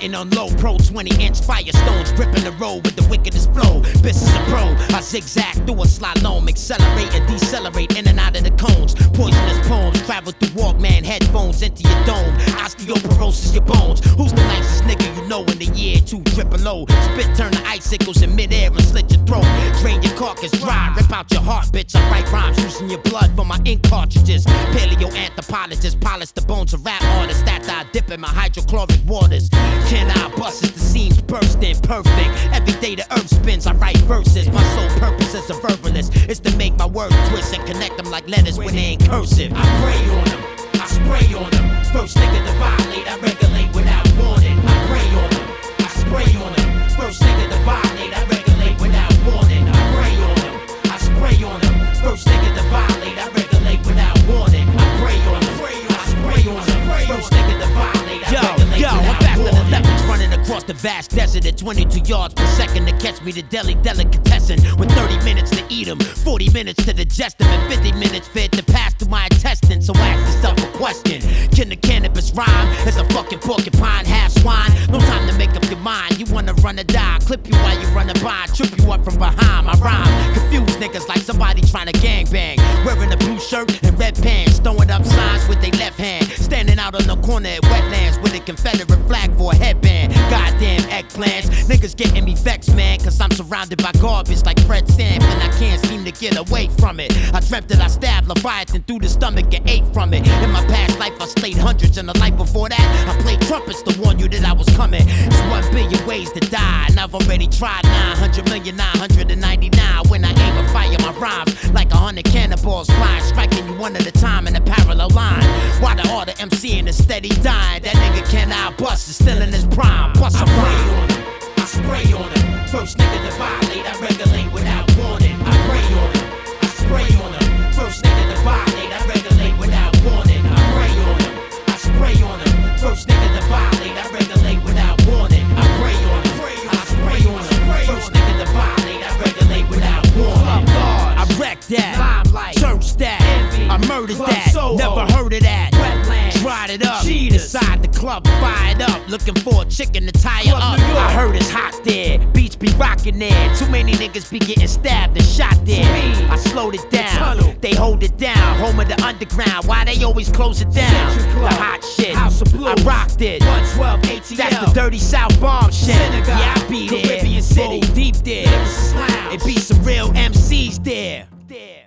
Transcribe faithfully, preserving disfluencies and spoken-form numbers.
Sitting on low, pro twenty inch firestones, gripping the road with the wickedest flow. Business a pro, I zigzag through a slalom, accelerate and decelerate in and out of the cones. Poisonous poems travel through Walkman headphones into your dome. Osteoporosis your bones. Who's the nicest nigga you know in the year two triple O? Spit turn to icicles in midair and slit your throat. Drain your carcass dry, rip out your heart, bitch. I write rhymes using your blood for my ink cartridges. Paleoanthropologists polish the bones of rap artists after I dip in my hydrochloric waters. Can I bust as the seams bursting perfect? Every day the earth spins, I write verses. My sole purpose as a verbalist is to make my words twist and connect them like letters when they ain't cursive. I pray on them, I spray on them. First nigga to violate, I regulate without warning. I pray on them, I spray on them. First nigga to violate, I regulate without warning. I pray on them, I spray on them. First nigga to violate, I regulate without warning. I pray on them, I spray on them. First nigga to violate, I regulate yo, without I'm faster warning. than leopards running across the vast desert at twenty-two yards per second to catch me the deli delicatessen with thirty minutes to eat them, forty minutes to digest them, and fifty minutes fit to pass through my intestines. So ask yourself a question: can the cannabis rhyme? It's a fucking porcupine, half swine. No time to make up your mind. You wanna run or die? Clip you while you running by, trip you up from behind. My rhyme confuse niggas like somebody trying to gangbang, wearing a blue shirt and red pants, throwing up signs with their left hand, standing out on the corner at wetlands with a Confederate flag for a headband. Goddamn eggplants, niggas getting me vexed, man, cause I'm surrounded by garbage like Fred Sanford and I can't seem to get away from it. I dreamt that I stabbed Leviathan through the stomach and ate from it. In my past life I slayed hundreds, and the life before that I played trumpets to warn you that I was coming. It's one billion ways to die, and I've already tried nine hundred million nine hundred ninety-nine. When I aim and fire my rhymes like a hundred cannonballs flying, striking you one at a time in a parallel line. While the order MCing is steady dying, that nigga cannot bust is still in his prime. Plus I pray on him, I spray on him. First nigga to violate, I regulate without warning. I pray on him, I spray on him. First nigga to violate, I regulate without warning. I pray on him, I spray on him. First nigga to violate, I regulate without warning. I pray on him, I spray on him. First nigga to violate, I regulate without warning. I wrecked that, Limelight, search that, Envy, I murdered Club that, Soho, never heard of that. Wetlands, Tried it up, Cheetahs, inside the club, fired up, looking for a chicken to tie her Club up. New York. I heard it's hot there, beats be rocking there. Too many niggas be getting stabbed and shot there. Speed, I slowed it down, tunnel, they hold it down. Home of the underground, why they always close it down? Century The Club, hot shit, House of Blues, I rocked it. one twelve A T L. That's the dirty South bomb shit. Synagogue, Yeah, I be there, Caribbean City, roll deep there. Lyricist Lounge. It be some real M Cs there. there.